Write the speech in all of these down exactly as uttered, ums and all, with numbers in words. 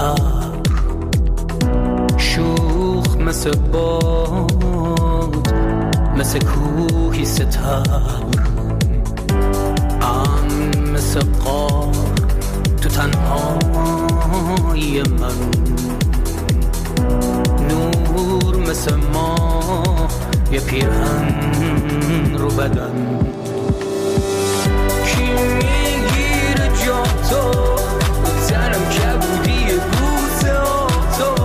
ابر، شوخ مثل باد، مثل کوهی ستبر، امن مثل قار تو تنهای من، نور مثل ماه یه پیرهن رو بدن. کی میگیره جا تو تنم کبودی بوسه تو،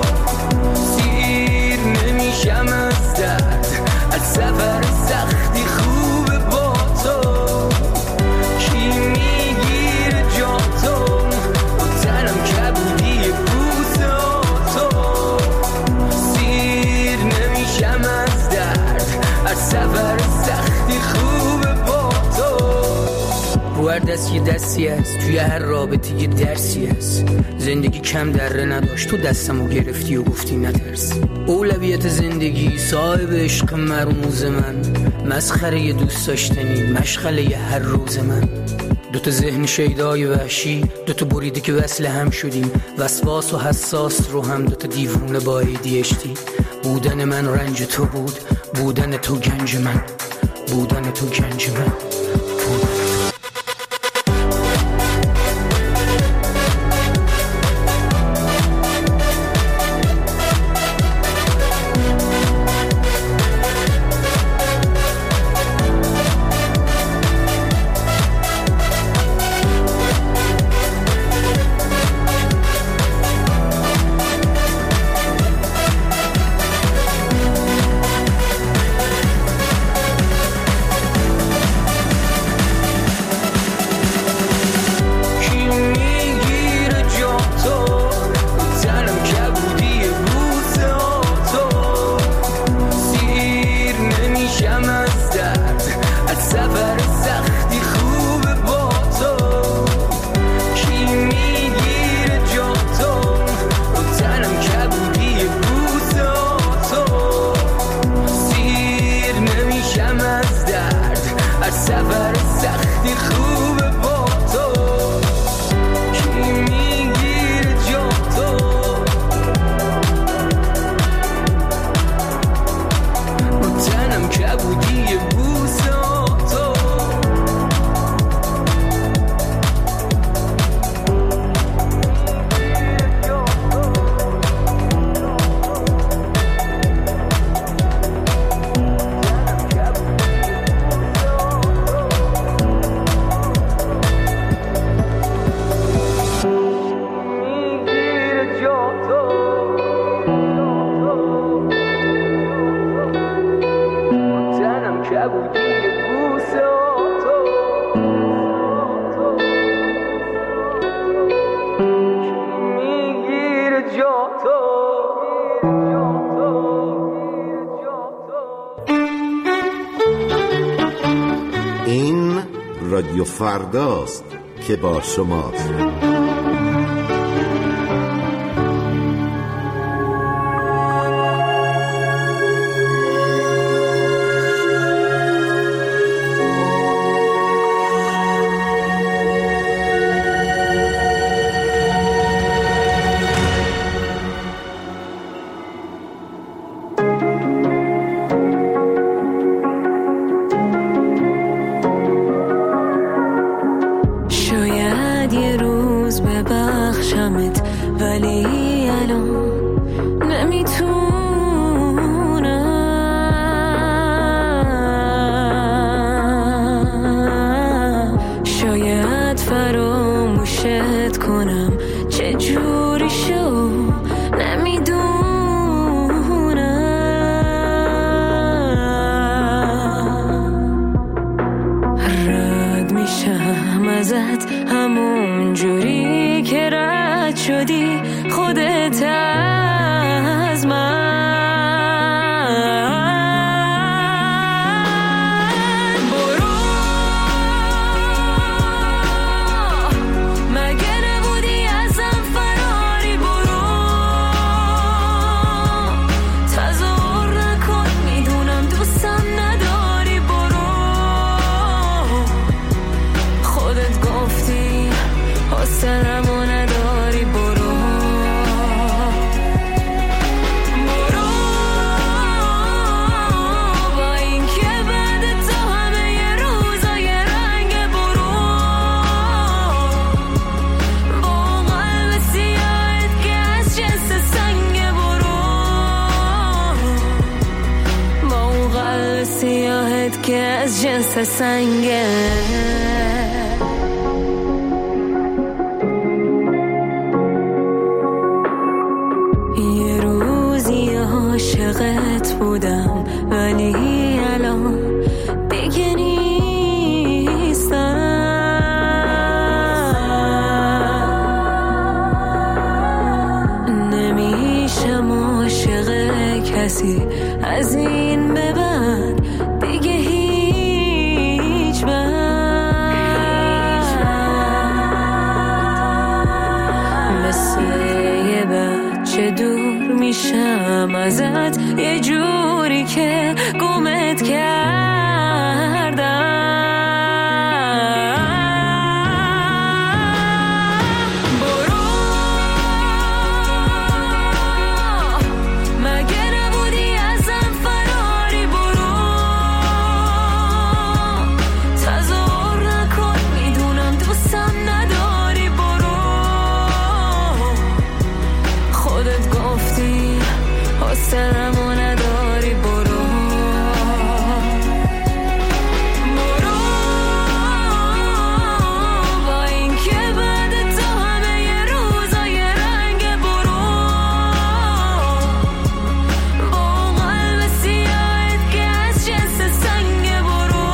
سیر نمیشم از درد، از سفر سختی خوبه با تو. کی میگیره جا تو تنم کبودی بوسه تو، سیر نمیشم از درد، از سفر سختی خوبه با تو. رو هر دست یه دستی هست، توی هر رابطه یه درسی هست. زندگی کم دره نداشت، تو دستمو گرفتی و گفتی نترس. اولویت زندگی صاحب عشق مرموز من، مسخره یه دوست داشتنی مشغله یه هر روز من. دوتا ذهن شیدای وحشی، دوتا بریده که وصل هم شدیم، وسواس و حساس رو هم دوتا دیوونه با ای دی اچ دی. بودن من رنج تو بود، بودن تو گنج من، بودن تو گنج من، بودن. رادیو فرداست که با شماست. سرمو نداری برو که از جنس سنگه. یه روزی عاشقت بودم ولی الان دیگه نیستم. نمیشم عاشق کسی از این به بعد دیگه هیچ وقت. مثل یه بچه دور میشم ازت یه جوری که گمت کردم. سرمو نداری برو برو. با این که بعد تو همه یه روزای رنگ برو. با قلب سیاهت که از جنس سنگ برو.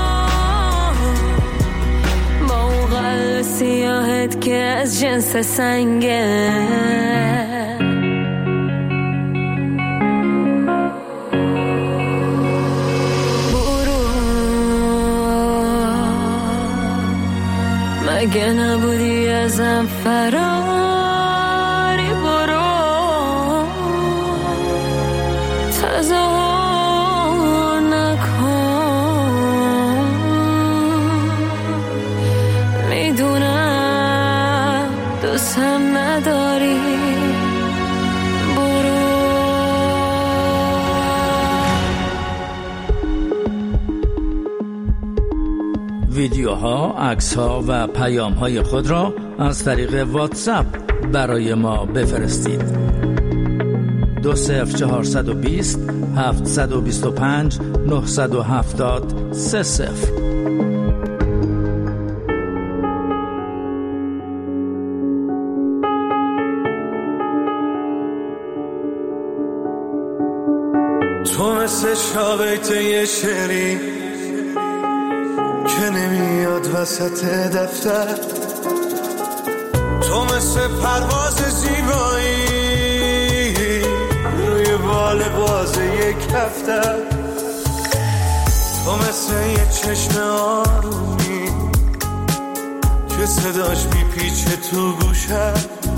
با قلب سیاهت که از جنس سنگه. اگه نبودی ازم فراری برو. تظاهر نکن میدونم دوستم نداری برو. ویدیوها، عکس‌ها و پیام‌های خود را از طریق واتساپ برای ما بفرستید. دو صفر چهارصد و بیست هفتصد و بیست و پنج نهصد و هفتاد سه صفر. تو مثل شاقیت یه شعری که نمیاد وسط دفتر. تو مثل پرواز زیبایی روی بال باز یک هفته. تو مثل یه چشم آرومی که صداش میپیچه تو گوشه.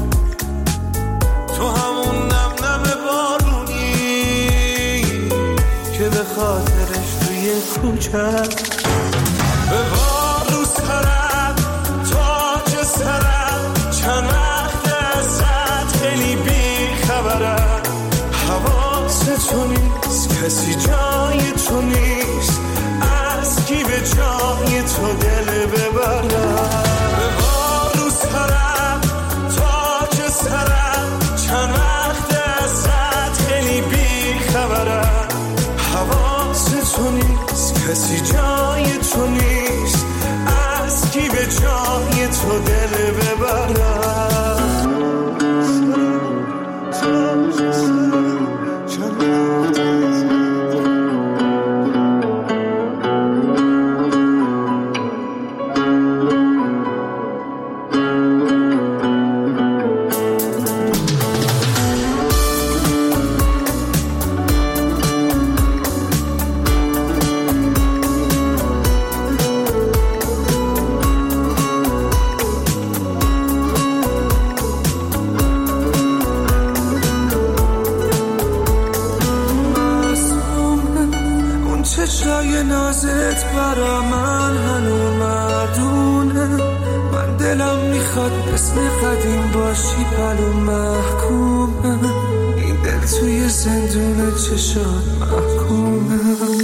تو همون نم نم بارونی که به خاطرش توی کوچه. به بار رو سرم تاج سرم چند وقت ازت خیلی بی خبرم. حواست تو نیست کسی جای تو نیست از کی به جای تو دل ببرم. به بار رو سرم تاج سرم چند وقت ازت خیلی بی خبرم. حواست تو نیست کسی جای تو نیست از کی به جای تو دل ببرم. نازت برا من هنو مردونه. من دلم میخواد مثل قدیم باشی پلو محکومه. این دل توی زندون چشات محکومه.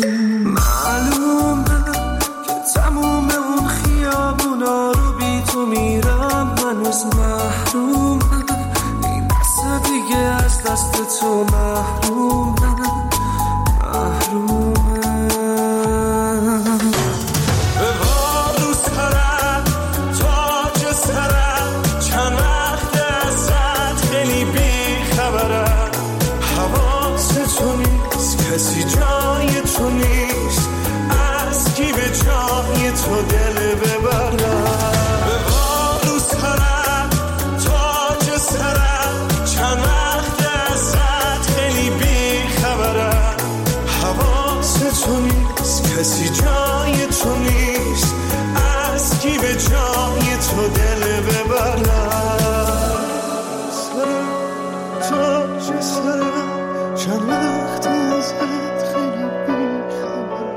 معلومه که تموم اون خیابونا رو بی تو میرم هنوز محرومه. این دست دیگه از دست تو محرومه محرومه. کسی جای تو نیست، از کی به جای تو دل ببرم. سرم تاج سرم چند وقت ازت خیلی بیخبرم.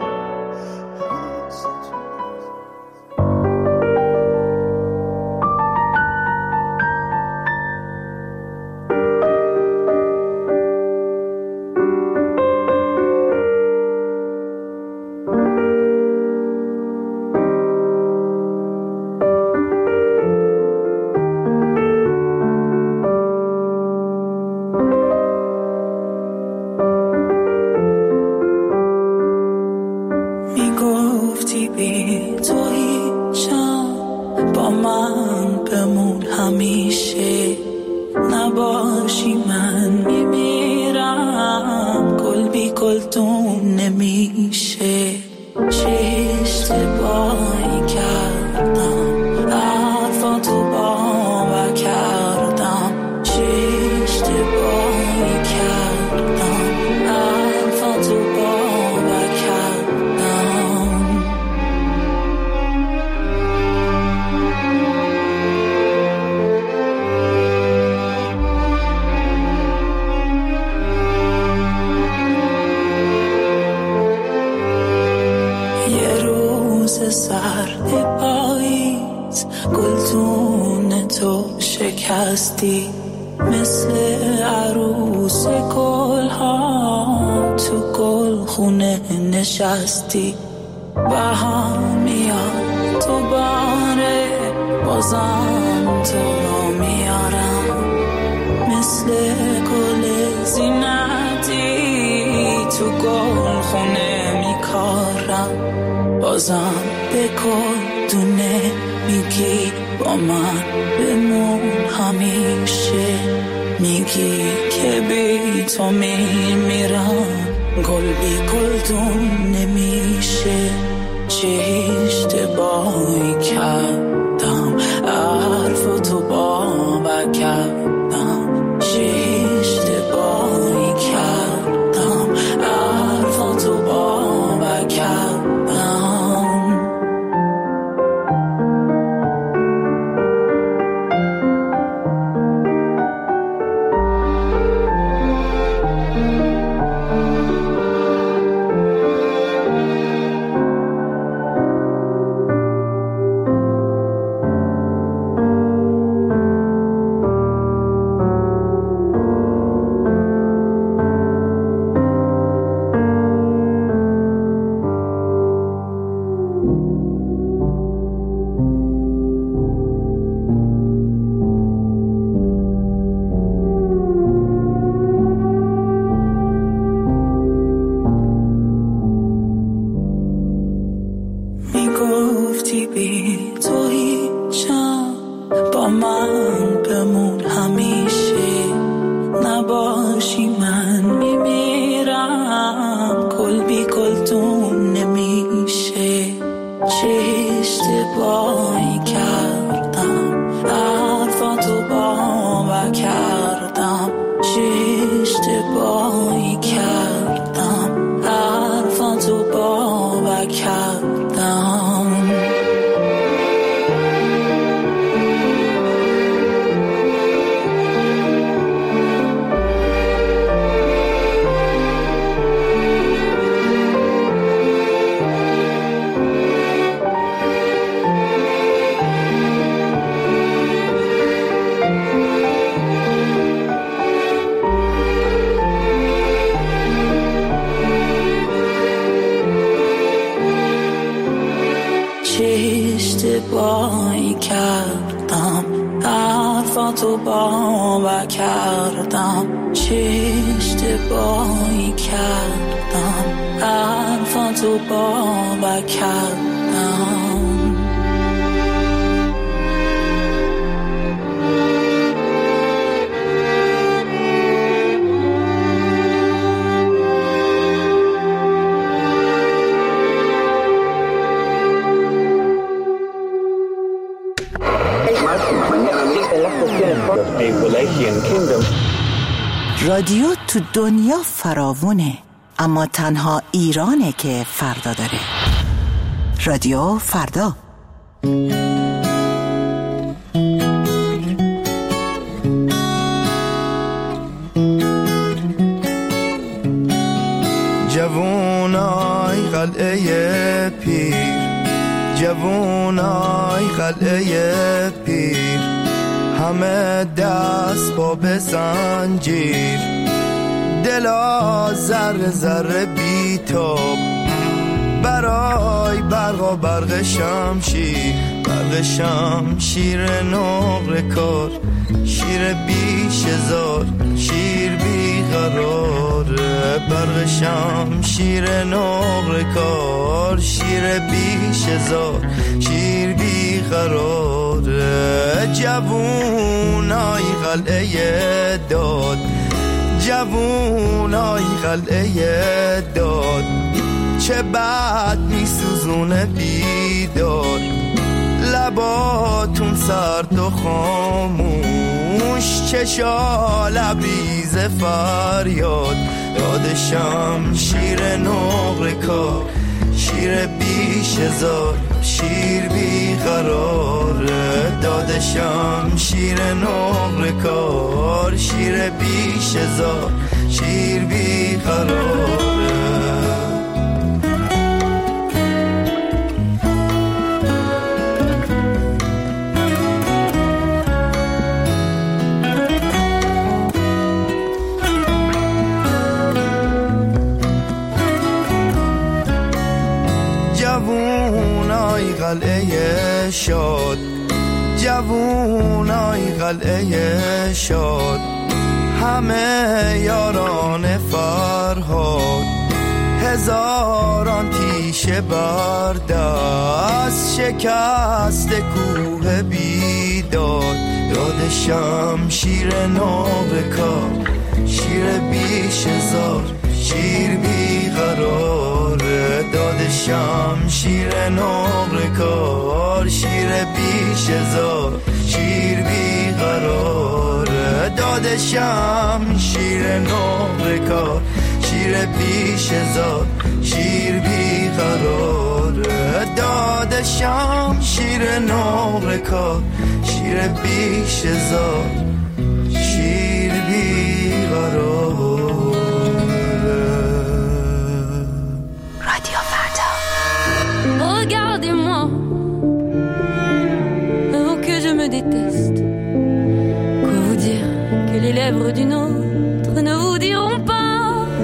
مثل عروس گل ها تو گل خونه نشستی. بها میاد تو باره بازم تو رو میارم، مثل گل زینتی تو گل خونه میکارم. بازم به گل دونه میگی با من بمون همیشه، میگی که بی تو میمیرم. گل بی گلدون نمیشه. چه اشتباهی کردم حرفاتو باور کردم. چه اشتباهی کردم حرفاتو باور کردم. اشتباهی کردم حرفاتو باور کردم. چه اشتباهی کردم حرفاتو باور کردم. رادیو تو دنیا فراوونه، اما تنها ایرانه که فردا داره. رادیو فردا. جوونای قلعه پیر، جوونای قلعه پیر، همه دست با به زنجیر، دلا ذره ذره بیتاب، برای برق و برق شمشیر، برق شمشیر نقره کار، شیر بیش هزار، شیر بیقرار، برق شمشیر نقره کار، شیر بیش هزار، شیر بیقرار. جوونای قلعه داد، جوونای قلعه داد، چه بد میسوزونه بیدار، لباتون سرد و خاموش، چشا لبریز فریاد، یاد شمشیر نقره کار، شیر بیش هزار، شیر بیقرار، داد شمشیر نقره کار، شیر بیش هزار، شیر بیقرار. جوونای قلعه شاد، جوونای قلعه شاد، همه یاران فرهاد، هزاران تیشه بردست، شکست کوه بیداد، داد شمشیر نقره کار، شیر بیش هزار، شیر بیقرار، داد شمشیر نقره کار، شیر بیش هزار، شیر بیقرار، داد شمشیر نقره کار، شیر بیش هزار، شیر بیقرار، داد شمشیر نقره کار، شیر بیش هزار، شیر بیقرار. Regardez-moi, oh que je me déteste. Quoi vous dire que les lèvres d'une autre ne vous diront pas.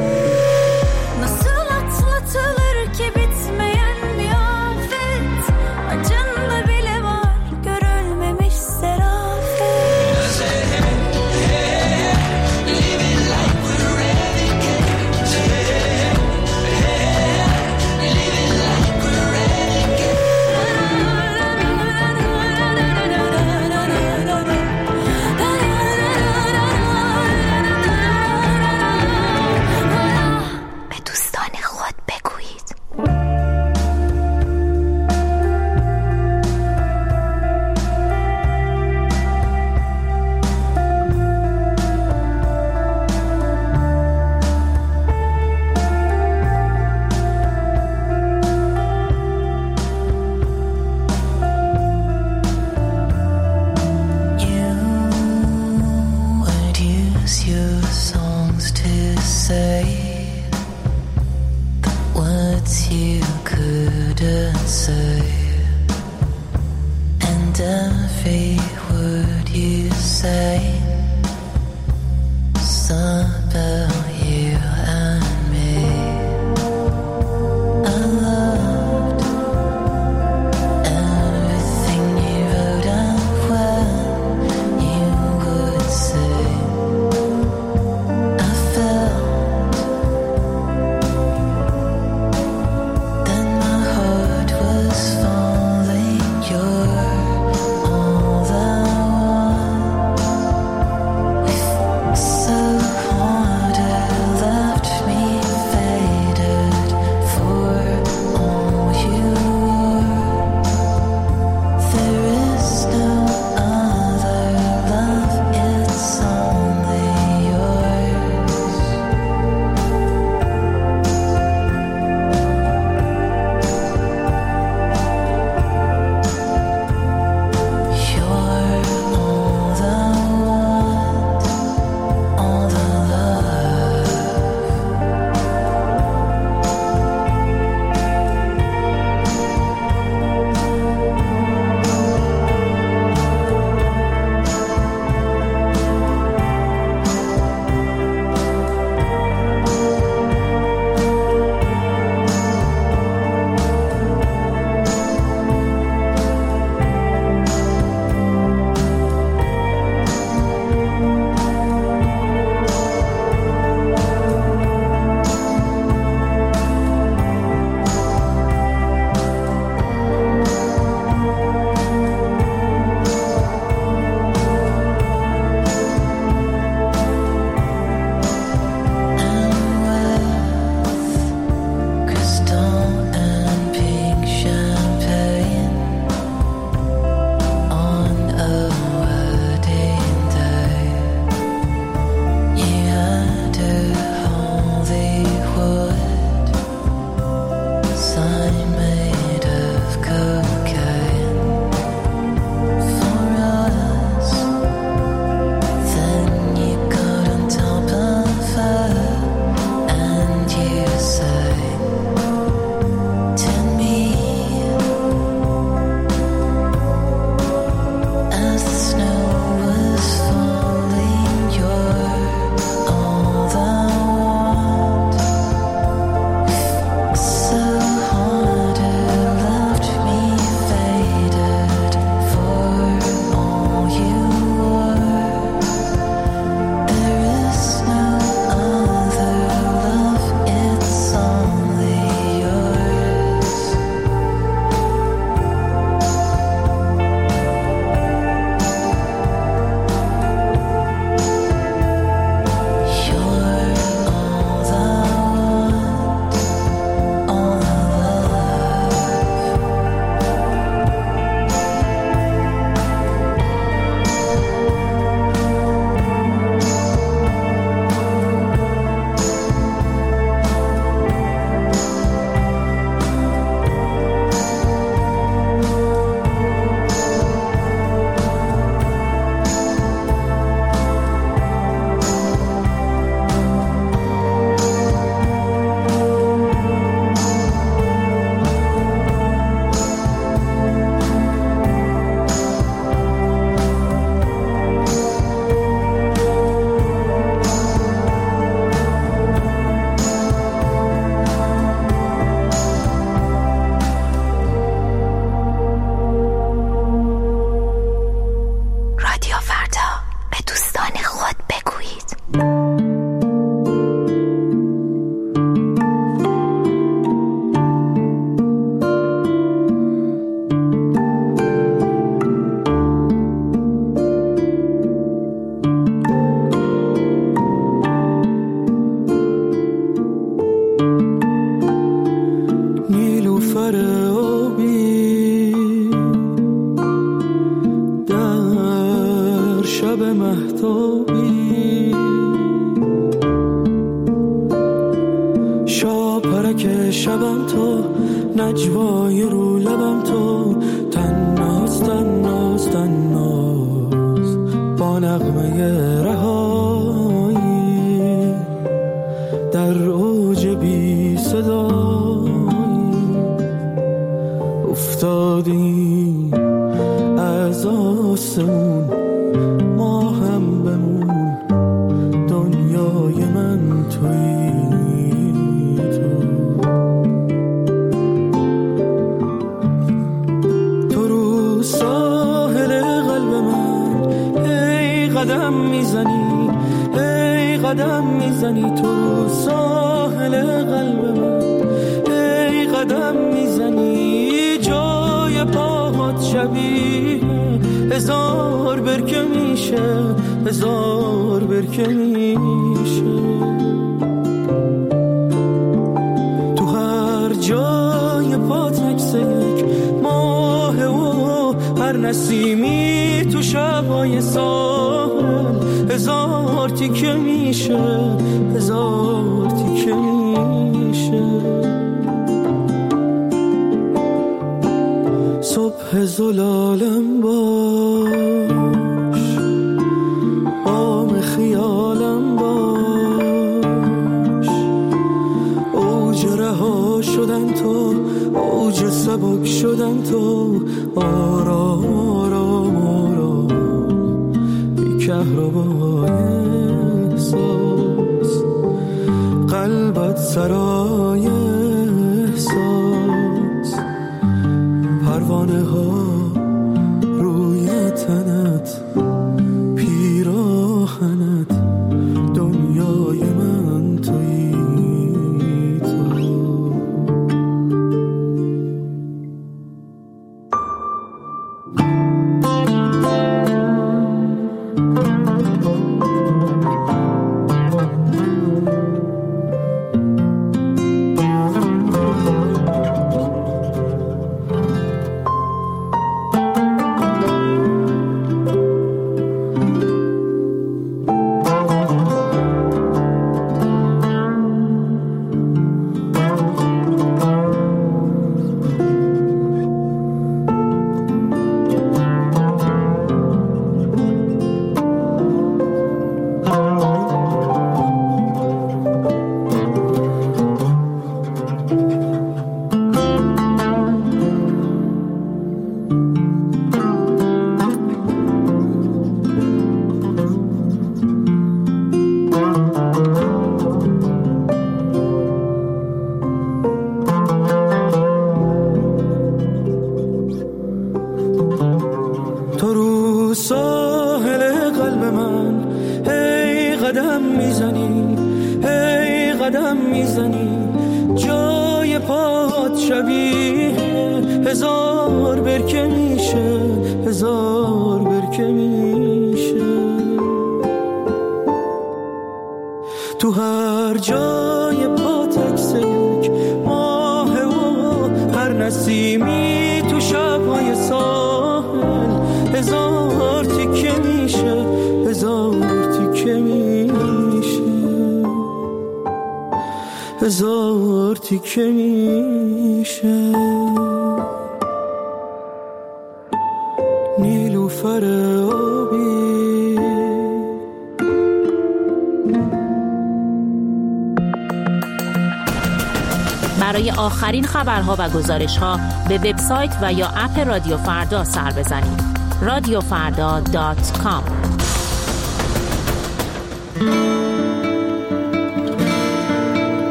Nasıl atlatılır ki bitmeyen bir afet, acında bile var görülmemiş serafet. Living like we're renegades. Living like we're renegades. به دوستان خود بگویید. You would use your songs to say the words you couldn't say, and every word you say is about you and me. I loved everything you wrote and when you would say. I felt تک شبم تو، نجوای رو لبم تو، تناز تناز تناز با نغمه رهایی در اوج بی صدایی افتادیم از آسمون، ما هم بمون، دنیای من تویی تو. تو رو ساحل قلب من ای قدم میزنی، ای قدم میزنی، تو رو ساحل قلب من ای قدم میزنی، جای پاهات شبیه هزار برکه میشه، هزار برکه میشه. تو هر جای پات عکس یک ماه و هر نسیمی تو شبای ساحل هزار تیکه میشه، هزار تیکه میشه. صبح زلالم باش، بام خیالم باش، اوج رها شدن تو، اوج سبک شدن تو، آرام آرام آرام بی کهربای احساس، قلبت سرای احساس، پروانه ها روی تنت، پیراهنت، دنیای من تویی تو. تو هر جای پات عکس یک ماه و هر نسیمی تو شبهای ساحل هزار تیکه میشه، هزار تیکه میشه، هزار تیکه میشه. نیلوفر آبی برای آخرین خبرها و گزارش‌ها به وبسایت و یا اپ رادیو فردا سر بزنید. رادیو فردا دات کام.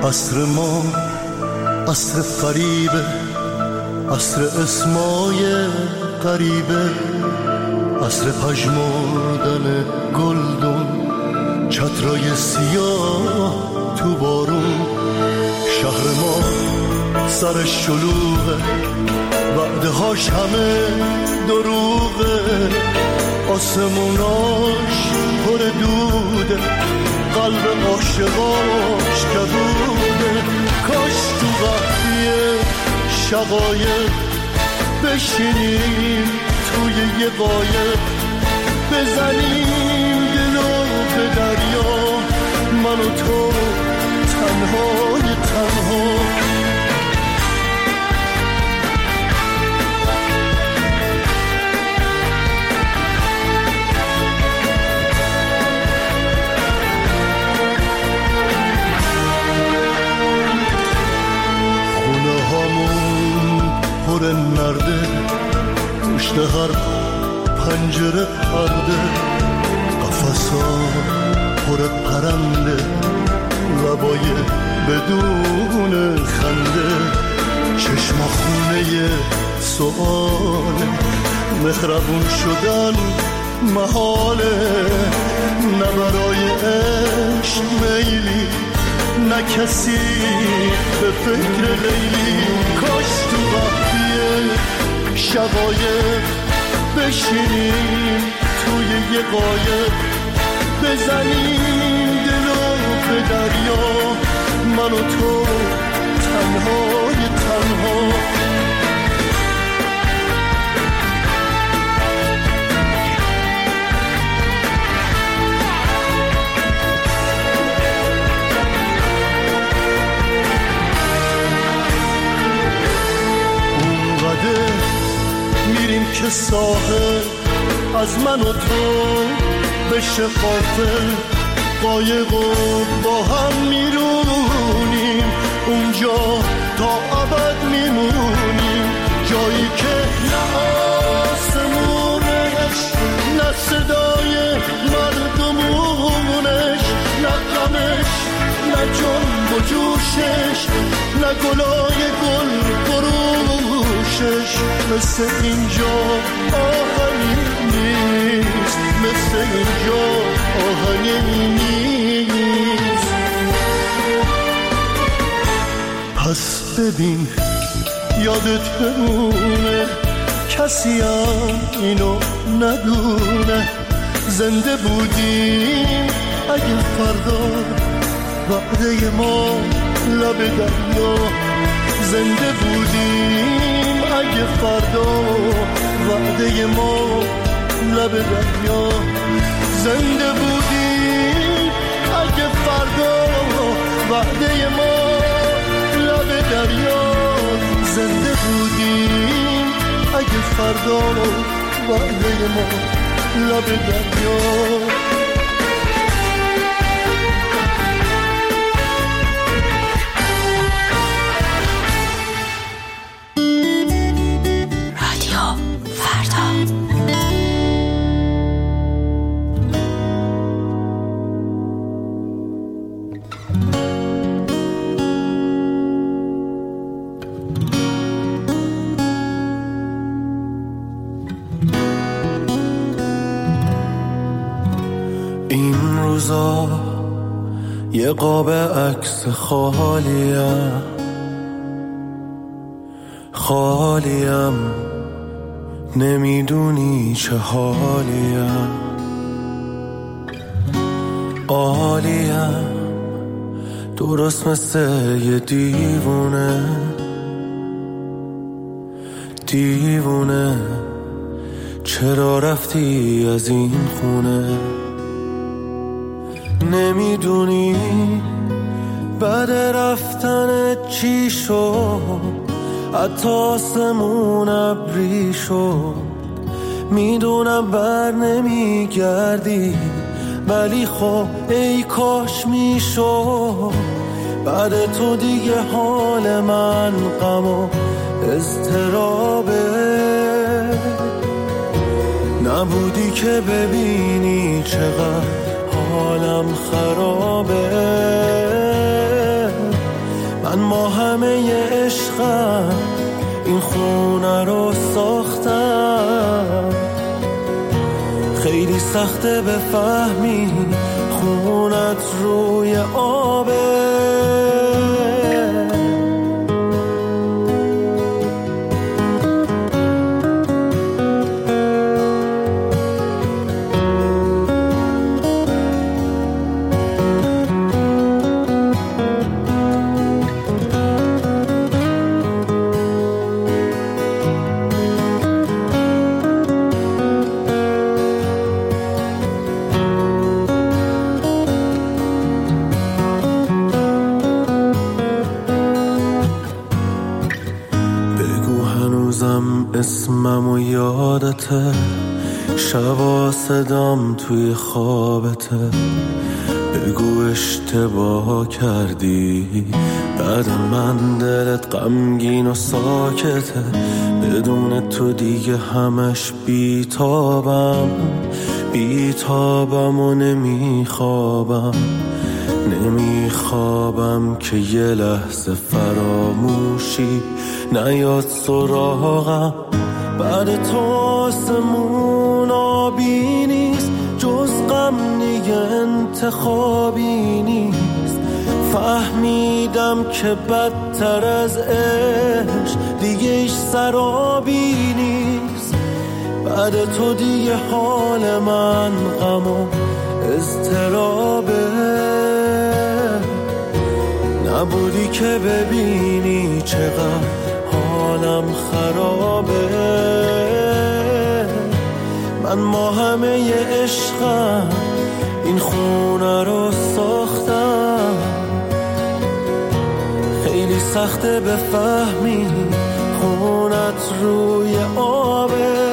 عصر ما عصر فریبه، عصر اسمای غریبه، عصر پژمردن گلدون، چترای سیاه تو بارون. شهر ما سر شلوغه، وعده هاش همه دروغه، آسموناش پر دوده، قلب عاشقاش کبوده. کاش تو وقتی شقایق بشینیم توی یه قایق، بزنیم دلو به دریا، من و تو تنهای تنها. پر نرده، پشت هر پنجره پرده، قفصا پر پرنده، لبای بدون خنده، چشما خونه سؤاله، مهربون شدن محاله، نه برای عشق میلی، نه کسی به فکر لیلی. کاش تو وقتی شقایق بشینیم توی یه قایق، بزنیم دلو به دریا، من و تو تنهای تنها. میریم که ساحل از من و تو بشه غافل، قایق و با هم میرونیم اونجا تا ابد میمونیم، جایی که نه آسمونش، نه صدای مردمونش، نه غمش، نه جنب و جوشش، نه گلای گل فروشش. مثل اینجا آهنی نیست، مثل اینجا آهنی نیست. پس ببین یادت بمونه، کسی هم اینو ندونه، زنده بودیم اگه فردا وعده ما لب دریا، زنده بودیم اگه فردا وعده ما لب دریا، زنده بودیم اگه فردا وعده ما لب دریا، زنده بودیم اگه فردا وعده ما لب دریا. یه قاب عکس خالیم، خالیم نمیدونی چه حالیم، عالیم درست مثل یه دیوونه، دیوونه چرا رفتی از این خونه، نمیدونی بعد رفتن چی شد، حتی آسمون ابری شد، میدونم بر نمیگردی ولی خب ای کاش میشد، بعد تو دیگه حال من غم و اضطرابه، نبودی که ببینی چقدر حالم خرابه، من با همه عشقم این خونه رو ساختم. خیلی سخته بفهمی خونت روی آبه. اسمم و یادته، شبا صدام توی خوابته. بگو اشتباه کردی، بعد من دلت غمگین و ساکته. بدون تو دیگه همش بیتابم، بیتابم و نمیخوابم. نمیخوابم که یه لحظه فراموشی نیاد سراغم. بعد تو آسمون آبی نیست، جز غم دیگه انتخابی نیست. فهمیدم که بدتر از عشق دیگه ایش سرابی نیست. بعد تو دیگه حال من غم و اضطرابه. نبودی که ببینی چقدر حالم خرابه. من با همه عشقم این خونه رو ساختم. خیلی سخته بفهمی خونت روی آبه.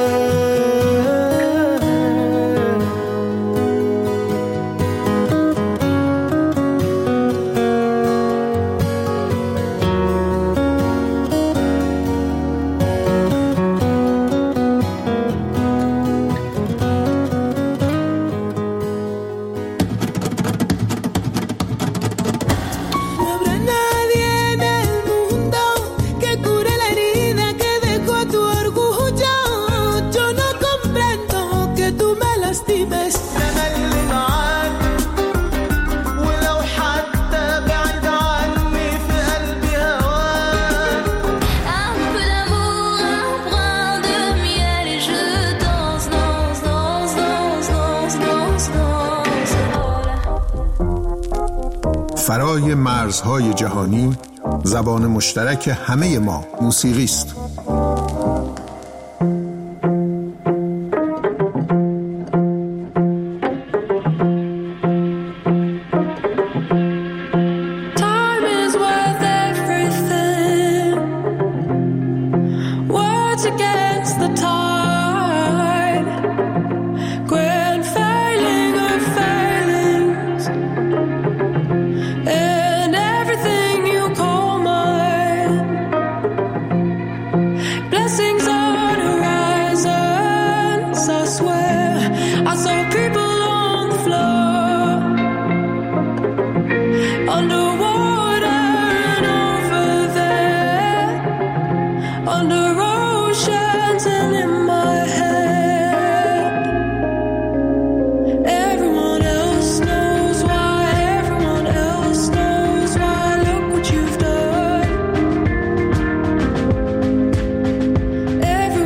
فرای مرزهای جهانی، زبان مشترک همه ما موسیقی است.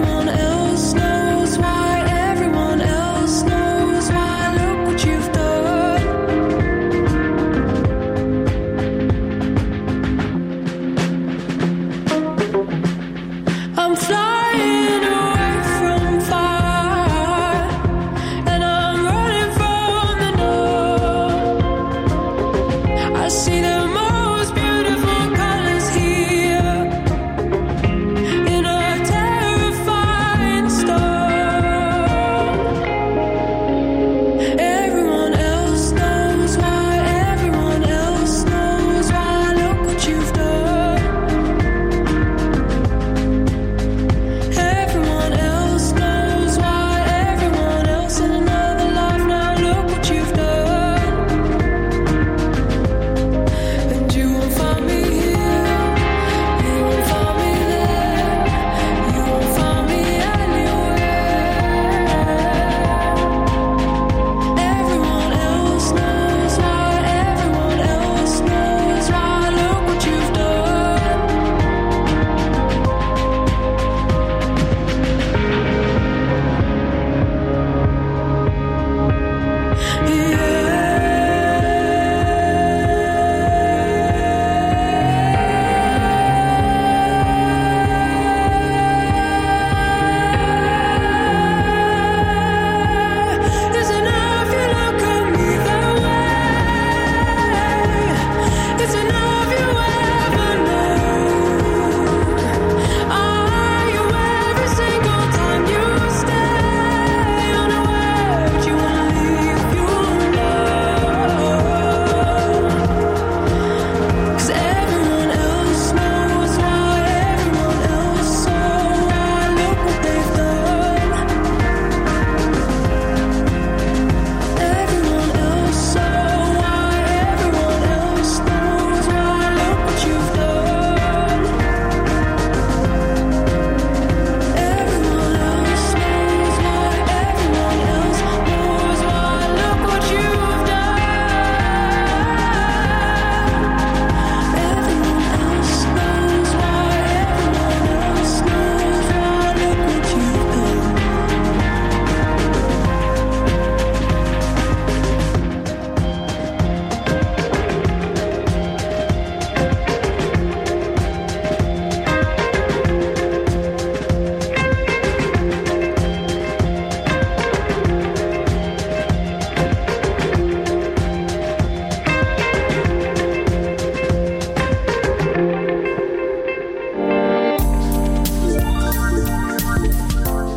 You've done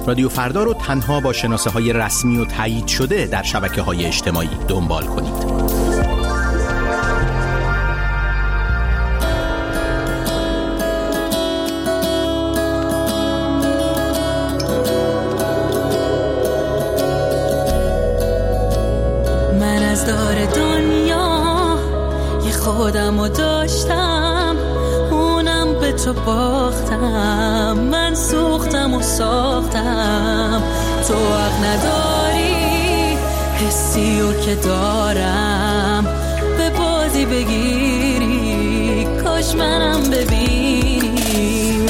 رادیو فردا رو تنها با شناسه های رسمی و تایید شده در شبکه های اجتماعی دنبال کنید. خودمو داشتم اونم به تو باختم، من سوختم و ساختم، تو حق نداری حسیو که دارم به بازی بگیری، کاش منم ببینی.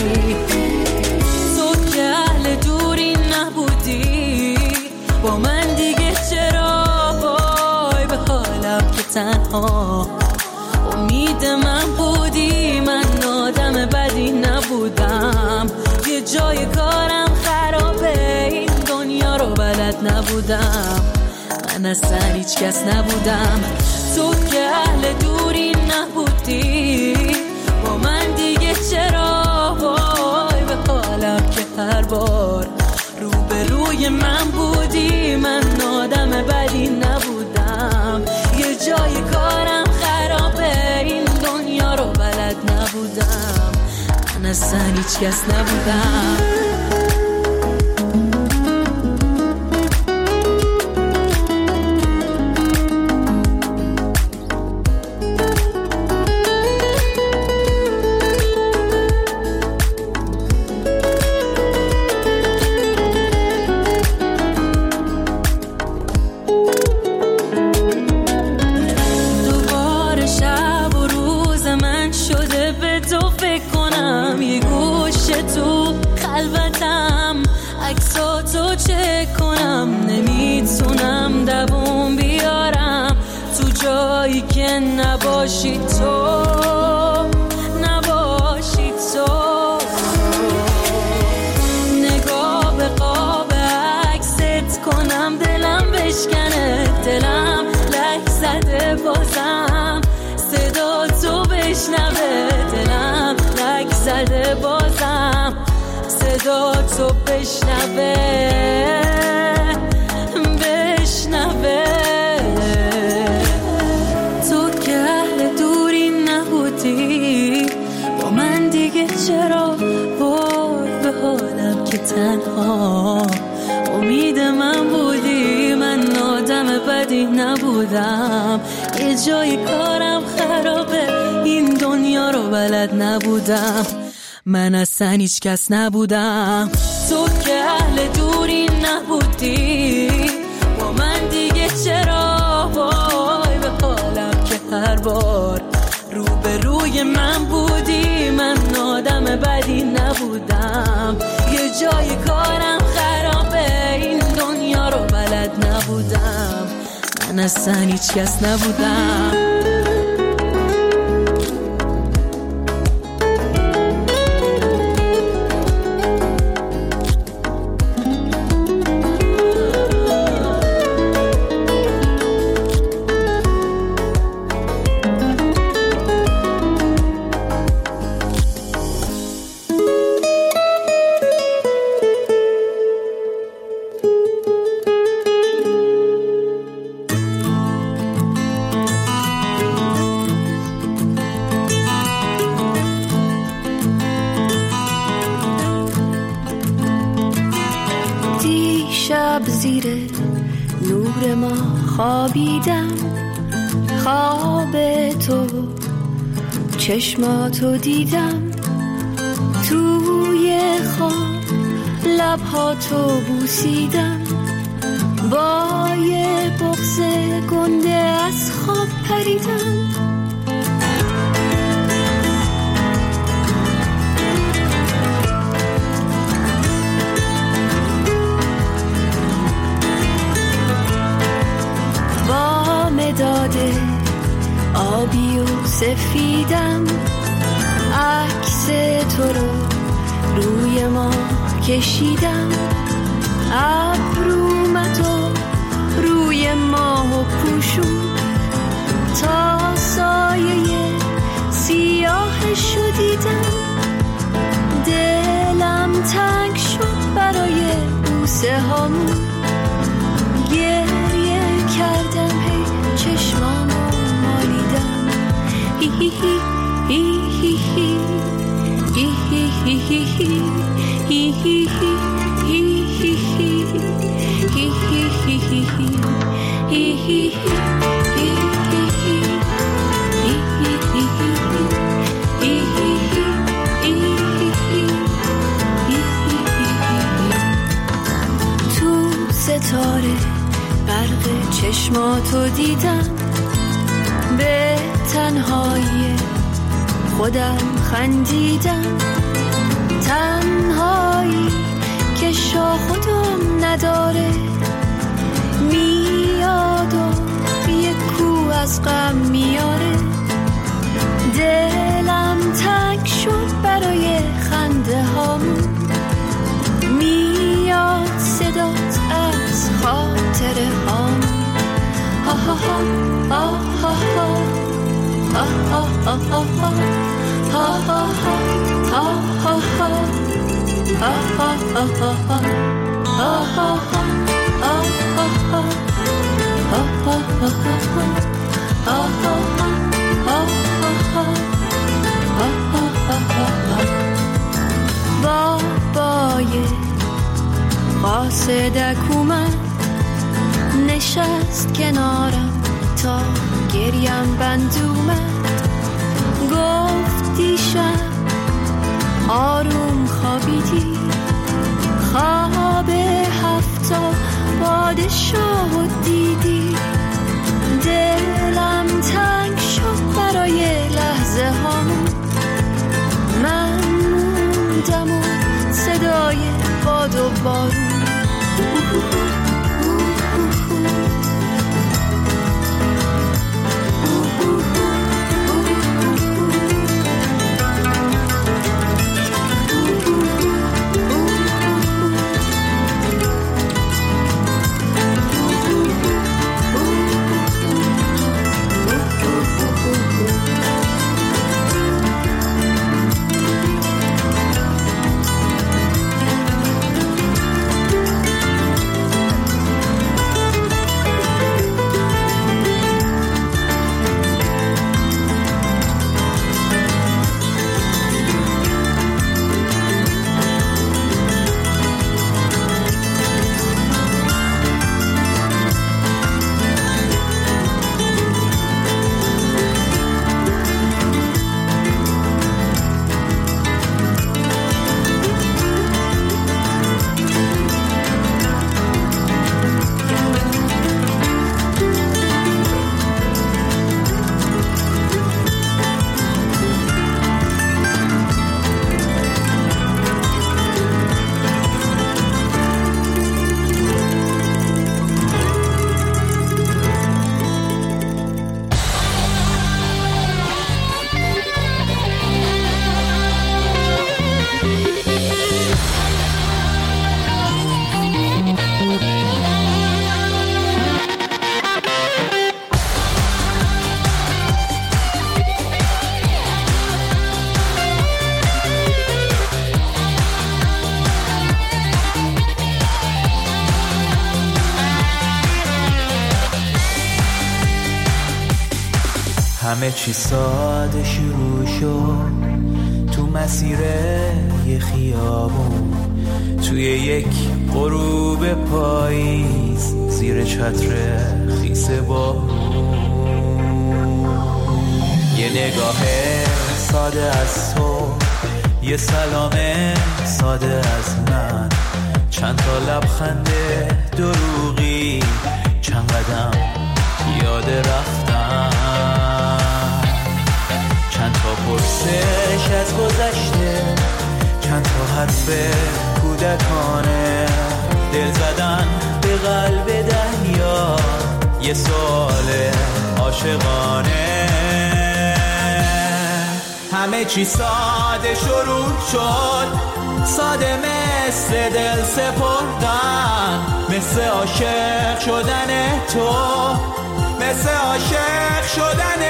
تو که اهل دوری نبودی با من دیگه چرا وای به حالم که تنها امید من بودی، من آدم بدی نبودم، یه جای کارم خرابه این دنیا رو بلد نبودم، من اصلا هیچ کس نبودم. تو که اهل دوری نبودی با من دیگه چرا وای به حالم که هر بار رو به روی من بودی، من آدم بدی نبودم، یه جای کارم خرابه این دنیا رو بلد نبودم، من اصلا هیچ کس نبودم. عکساتو چک کنم نمیتونم دووم بیارم تو جایی که نباشی تو، نباشی تو. نگاه به قاب عکست کنم دلم بشکنه، دلم لک زده بازم صدا تو بشنوه، دلم لک زده بازم صدا تو بشنوه بشنوه. تو که اهل دوری نبودی با من دیگه چرا وای به حالم که تنها امید من بودی، من آدم بدی نبودم، یه جای کارم خرابه این دنیا رو بلد نبودم، من اصلا هیچ کس نبودم. تو که اهل دوری نبودی با من دیگه چرا وای به حالم که هر بار رو به روی من بودی، من آدم بدی نبودم، یه جای کارم خرابه این دنیا رو بلد نبودم، من اصلا هیچ کس نبودم. شب زیر نور ما خوابیدم، خواب تو چشماتو دیدم، توی خواب لبهاتو بوسیدم، با یه بغض گنده از خواب پریدم. داده آبی و سفیدم، عکس تو رو روی ما کشیدم، ابرومتو روی ماه پوشون تا سایه سیاهشو دیدم، دلم تنگ شد برای هی هی هی ستاره برق چشماتو دیدم، به تنهایی خودم خندیدم، تنهایی که شاخ و دم نداره، میاد و یک کو از غم میاره، دلم تنگ شد برای خنده هامون، میاد صدات از خاطره هام. ها ها ها ها ها ها ها ها ها ها بابای قاصدک اومد، نشست کنارم تا گریم بند اومد، گفت دیشب آروم خوابیدی، خواب هفتا پادشاه دیدی، دلم تنگ شد برای لحظه هامون، من موندم و صدای باد و بارون. همه چی ساده شروع شد تو مسیر یه خیابون، توی یک غروب پاییز زیر چتر خیس بارون. یه نگاه ساده از تو، یه سلام ساده از من، چند تا لبخند دروغی، چند قدم یاد رفتن، چند تا پرسش از گذشته، چند تا حرف کودکانه، دل زدن به قلب دریا، یه سوال عاشقانه. همه چی ساده شروع شد، ساده مثل دل سپردن، مثل عاشق شدن تو، مثل عاشق شدن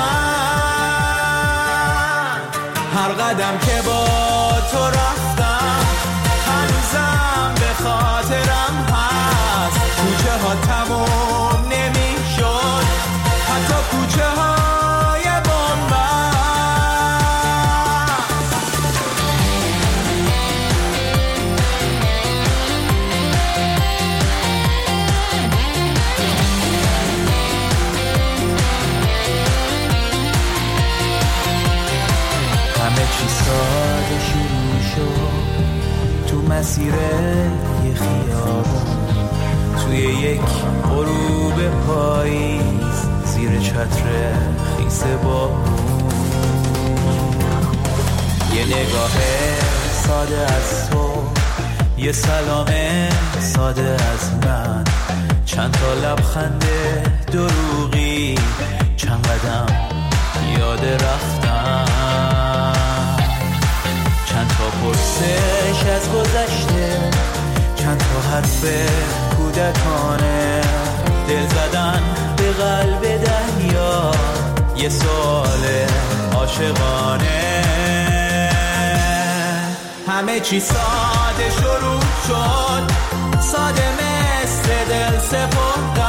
من. هر قدم که با تو رفتم هنوزم به خاطرم هست، کوچه ها تموم نمی شد، حتی کوچه های بنبست. مسیر یه خیابون توی یک غروب پاییز زیر چتر خیس بارون. یه نگاه ساده از تو، یه سلام ساده از من، چند تا لبخند دروغی، چند قدم یاد رفتم، چند تا پرسش از گذشته، چند تا حرف کودکانه، دل زدن به قلب دریا، یه سوال عاشقانه. همه چی ساده شروع شد، ساده مثل دل سپرده،